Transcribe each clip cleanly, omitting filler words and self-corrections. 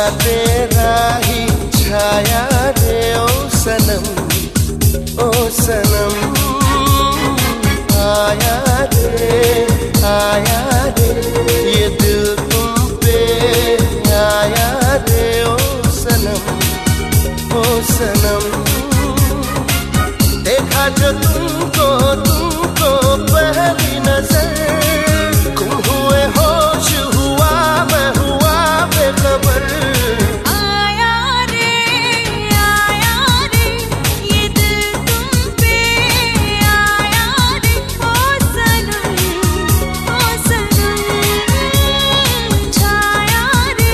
तेरा ही छाया रे ओ सनम, ओ सनम। आया रे ये दिल तुम पे आया रे ओ सनम, ओ सनम। देखा जो तुमको पहली नजर, गुम हुए होश हुआ मैं हुआ बेखबर। आया रे ये दिल तुम पे आया रे ओ सनम, ओ सनम। छाया रे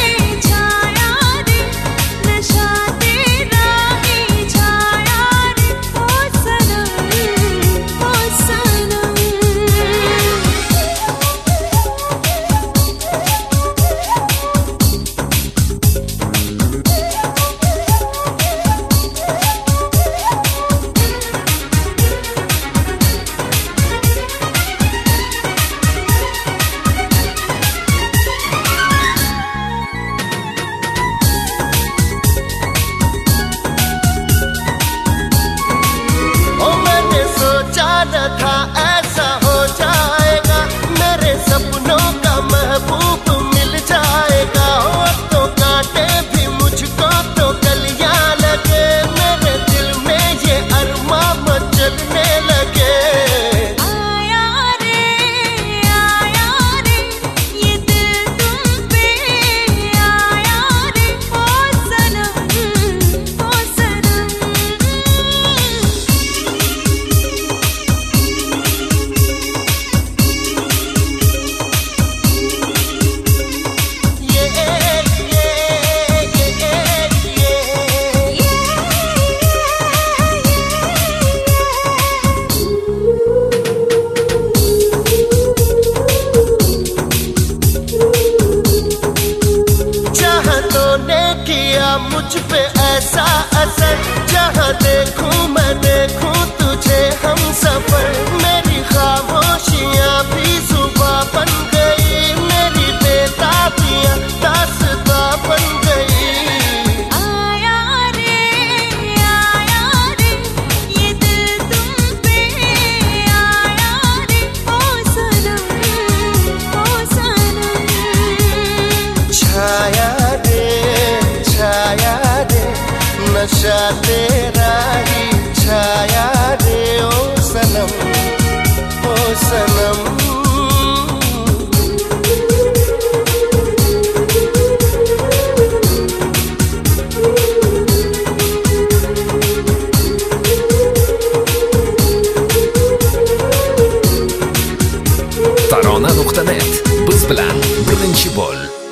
नशा तेरा ही छाया रे ओ सनम, ओ सनम। न था ऐसा हो जाएगा, मेरे सपनों का महबूब मिल जाएगा। और तो कांटे भी मुझको तो कलियां लगे, मेरे दिल में ये अरमां मचलने लगे। आया रे ये दिल तुम पे आया रे ओ सनम, ओ सनम। किया मुझ पे ऐसा असर, जहाँ देखूं मैं देखूं तुझे हम सफर। मेरी खामोशियाँ भी सुबह बन गई, मेरी बेताबियाँ दास्तां बन गई। आया रे ये दिल तुम पे आया रे ओ सनम, ओ सनम। छाया रे नशा तेरा ही छाया रे ओ सनम, ओ सनम। Tarona.net biz bilan birinchi bo'l.